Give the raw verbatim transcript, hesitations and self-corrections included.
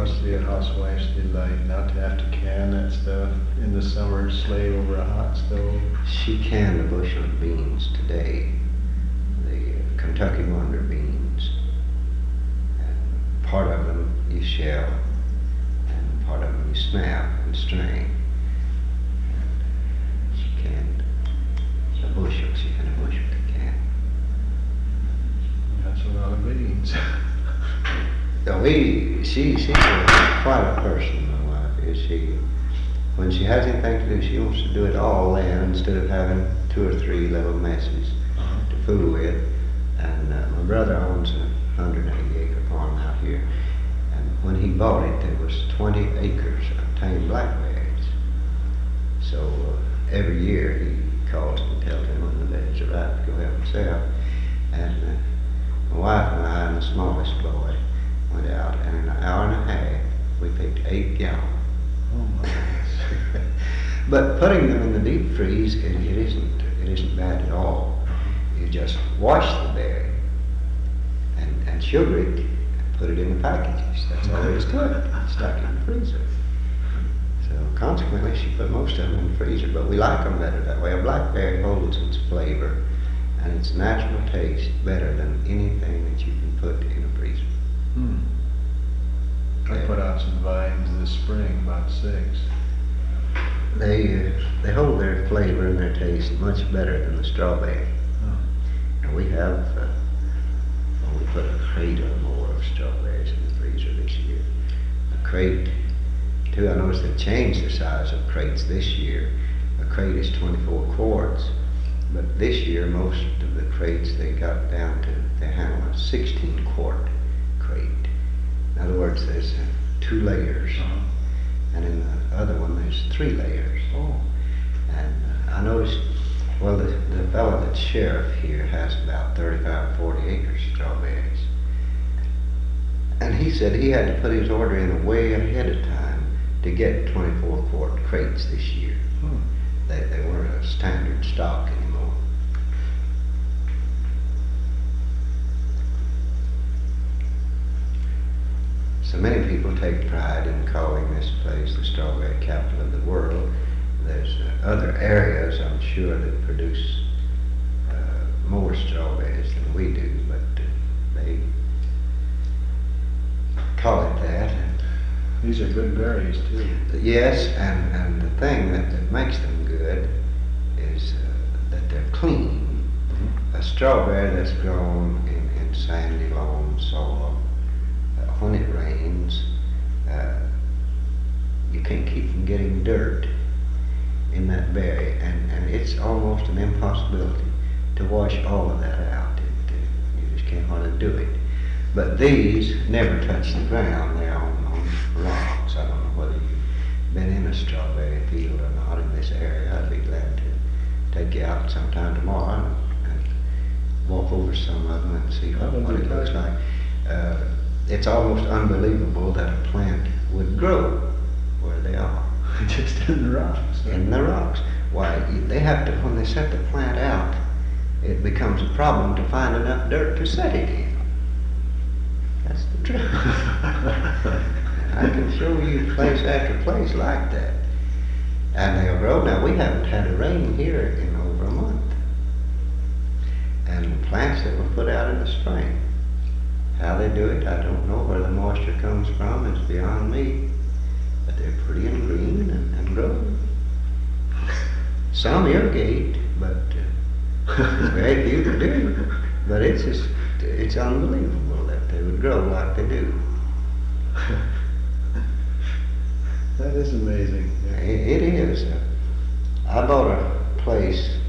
must be a housewife's delight not to have to can that stuff in the summer, slave over a hot stove. She canned a bushel of beans today, the Kentucky Wonder beans. And part of them you shell, and part of them you snap and strain. And she canned a bushel, she had a bushel to can. That's a lot of beans. So we, she, she's a, quite a person, my wife is. She, when she has anything to do, she wants to do it all then instead of having two or three little messes to fool with. And uh, my brother owns a one hundred eighty acre farm out here. And when he bought it, there was twenty acres of tame blackberries. So uh, every year he calls and tells him when the berries are ripe to go help himself. And uh, my wife and I and the smallest boy went out, and in an hour and a half we picked eight gallons. Oh my goodness. But putting them in the deep freeze, it, it isn't it isn't bad at all. You just wash the berry and, and sugar it and put it in the packages. That's all there is to it. Stuck in the freezer. So consequently, she put most of them in the freezer, but we like them better that way. A blackberry holds its flavor and its natural taste better than anything that you can put in a freezer. Hmm. I put out some vines this spring, about six. They uh, they hold their flavor and their taste much better than the strawberry. Oh. And we have, uh, well, we put a crate or more of strawberries in the freezer this year. A crate, too, I noticed they changed the size of crates this year. A crate is twenty-four quarts, but this year most of the crates they got down to, they handle a sixteen quart crate. In other words, there's uh, two layers, Uh-huh. and in the other one there's three layers. Oh. And uh, I noticed, well, the, the fellow that's sheriff here has about thirty-five, forty acres of strawberries. And he said he had to put his order in way ahead of time to get twenty-four quart crates this year. Hmm. They, they weren't a standard stock anymore. So many people take pride in calling this place the strawberry capital of the world. There's uh, other areas, I'm sure, that produce uh, more strawberries than we do, but uh, they call it that. These are good berries, too. Yes, and, and the thing that, that makes them good is uh, that they're clean. Mm-hmm. A strawberry that's grown in, in sandy loam soil, uh, when it rains, uh, you can't keep from getting dirt in that berry, and, and it's almost an impossibility to wash all of that out. It, uh, you just can't hardly do it. But these never touch the ground. They're on, on rocks. I don't know whether you've been in a strawberry field or not in this area. I'd be glad to take you out sometime tomorrow and, and walk over some of them and see what, what it looks like. Uh, it's almost unbelievable that a plant would grow where they are. Just in the rocks. In the rocks. Why, they have to, when they set the plant out, it becomes a problem to find enough dirt to set it in. That's the truth. I can show you place after place like that. And they'll grow. Now, we haven't had a rain here in over a month. And the plants that were put out in the spring, how they do it, I don't know. Where the moisture comes from is beyond me. But they're pretty and green and, and growing. Some irrigate, but uh, very few that do. But it's just, it's unbelievable that they would grow like they do. That is amazing. It, it is. Uh, I bought a place